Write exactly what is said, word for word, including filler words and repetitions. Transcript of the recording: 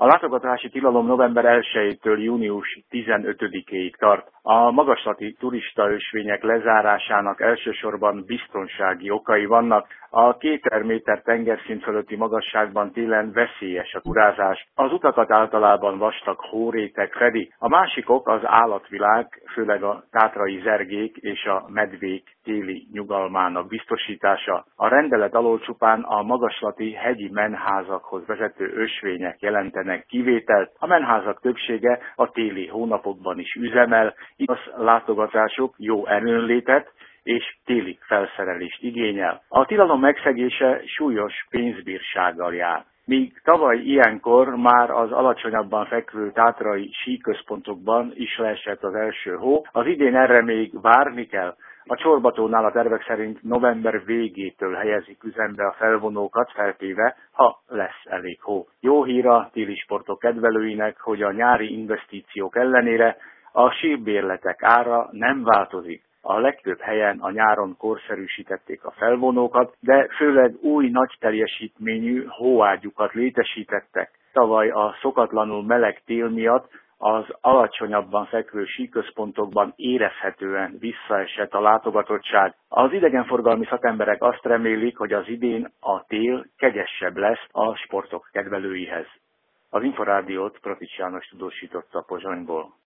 A látogatási tilalom november elsejétől június tizenötödikéig tart. A magaslati turistaösvények lezárásának elsősorban biztonsági okai vannak. A kétezer méter tengerszint fölötti magasságban télen veszélyes a turázás. Az utakat általában vastag hóréteg fedi. A másik ok az állatvilág, főleg a tátrai zergék és a medvék téli nyugalmának biztosítása. A rendelet alól csupán a magaslati hegyi menházakhoz vezető ösvények jelentenek kivételt. A menházak többsége a téli hónapokban is üzemel, így az látogatások jó erőnlétet és téli felszerelést igényel. A tilalom megszegése súlyos pénzbírsággal jár. Míg tavaly ilyenkor már az alacsonyabban fekvő tátrai síközpontokban is leesett az első hó, az idén erre még várni kell. A Csorbatónál a tervek szerint november végétől helyezik üzembe a felvonókat, feltéve, ha lesz elég hó. Jó hír a téli sportok kedvelőinek, hogy a nyári investíciók ellenére a sírbérletek ára nem változik. A legtöbb helyen a nyáron korszerűsítették a felvonókat, de főleg új nagy teljesítményű hóágyukat létesítettek. Tavaly a szokatlanul meleg tél miatt az alacsonyabban fekvő síközpontokban érezhetően visszaesett a látogatottság. Az idegenforgalmi szakemberek azt remélik, hogy az idén a tél kegyesebb lesz a sportok kedvelőihez. Az Inforádiót Pratics János tudósította Pozsonyból.